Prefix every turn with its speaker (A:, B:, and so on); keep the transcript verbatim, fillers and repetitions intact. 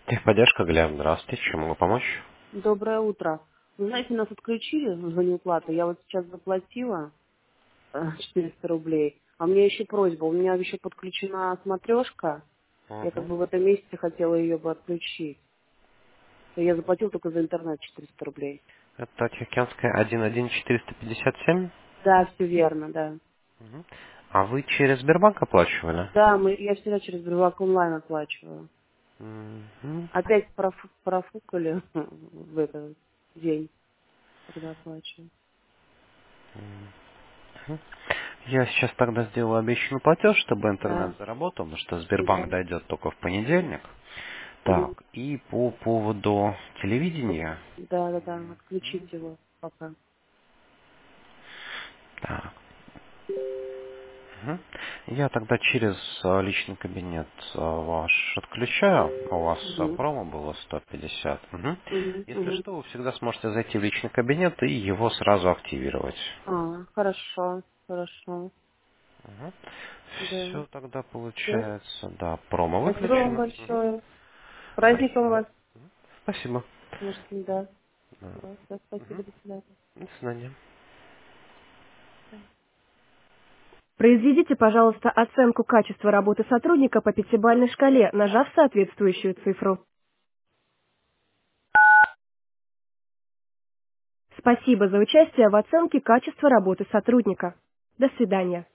A: Техподдержка, Глеб, здравствуйте, чем могу помочь?
B: Доброе утро. Вы знаете, нас отключили за неуплату. Я вот сейчас заплатила э, четыреста рублей. А у меня еще просьба. У меня еще подключена смотрешка. Я как
A: Мгм.
B: бы в этом месяце хотела ее бы отключить. Я заплатила только за интернет четыреста рублей.
A: Это Тихоокеанская один один четыреста пятьдесят семь.
B: Да, все верно, да.
A: Мгм. А вы через Сбербанк оплачивали?
B: Да, мы, я всегда через Сбербанк онлайн оплачиваю.
A: Мгм.
B: Опять профу- профукали в этот день, когда оплачиваю.
A: Мгм. Я сейчас тогда сделаю обещанный платеж, чтобы
B: Да,
A: интернет заработал, потому что
B: да.
A: Сбербанк дойдет только в понедельник.
B: Мгм.
A: Так, и по поводу телевидения.
B: Да, да, да. Отключить его пока.
A: Так, мгм. Я тогда через а, личный кабинет а, ваш отключаю. У вас а,
B: Мгм.
A: промо было сто пятьдесят. Мгм.
B: Мгм.
A: Если
B: Мгм.
A: что, вы всегда сможете зайти в личный кабинет и его сразу активировать.
B: А, хорошо, хорошо. Да.
A: Все тогда
B: Все.
A: получается, да, промо
B: Спасибо вам
A: выключено. Мгм.
B: большое. С праздником
A: Спасибо.
B: вас.
A: Спасибо.
B: Может, да.
A: Да.
B: Да, да, спасибо,
A: Мгм.
B: до свидания.
A: До свидания.
B: Произведите, пожалуйста, оценку качества работы сотрудника по пятибалльной шкале, нажав соответствующую цифру. Спасибо за участие в оценке качества работы сотрудника. До свидания.